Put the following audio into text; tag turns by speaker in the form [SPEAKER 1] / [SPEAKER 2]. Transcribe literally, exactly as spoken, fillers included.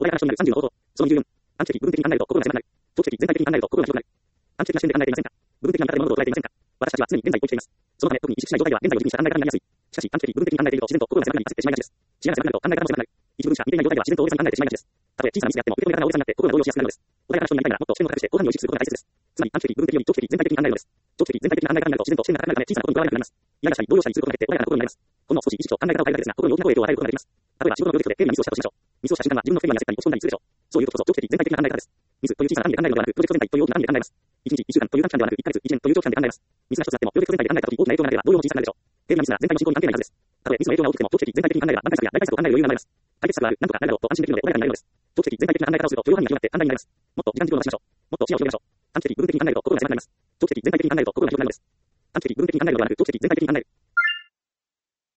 [SPEAKER 1] 穏やかな人になるさんじゅうの方法。そのにじゅうよん。アンチ的部分的に考えると心が狭くなる。長期的全体的に考えると心が広くなる。アンチ的な視点で考えていませんか？部分的な見方で物事を捉えていませんか？私たちは常に現在を生きています。そのため、特に意識しない状態では現在を軸にした考え方になりやすい。しかし、アンチ的部分的に考えていると自然と心が狭くなり焦ってしまいがちです。視野が狭くなると考え方も狭くなる。一部分しか見ていない状態では自然と大げさに考えてしまいがちです。たとえ小さなミスであっても、受け止め方が大げさになって心が動揺しやすくなるのです。穏やかな人になりたいなら、もっと視点を高くして、ご飯を意識することが大切です。つまり、アンチ的部分的より長期的全体的に考えるのです。長期的全体的な考え方になると自然と視点が高くなるため、小さなことにとらわれなくなります。イライラしたり、動揺したりすることが減って穏やかな心になります。ほんの少し意識と考え方を変えるだけですが、心に大きな影響を与えることができます。例えば、仕事のプロジェクトで丁寧なミスをしたとしましょう。ミスをした瞬間は自分の不便に焦ったり落ち込んだりするでしょう。そういうことこそ長期的全体的な考え方です。ミスという小さな案で考えるのではなく、プロジェクト全体という大きな案で考えます。いちにち、いっしゅうかんという短期間ではなく、いっかげつ、いちねんという長期間で考えます。ミスが一つあっても、プロジェクト全体で考えたとき大きな影響があれば、動揺も小さくなるでしょう。低なミスなら全体の進行に関係ないはずです。たとえミスの影響が大きくても、長期的全体的に考えれば、挽回策や代替策を考える余裕が生まれます。解決策はある、なんとかなるだろうと安心できるので穏やかになれるのです。長期的全体的な考え方をすると許容範囲が広がって簡単になります。もっと時間軸を伸ばしましょう。もっと視野を広げましょう。短期的部分的に考えると心が狭くなります。長期的全体的に考えると心が広くなるのです。短期的部分的に考えるのではなく、長期的全体的に考える。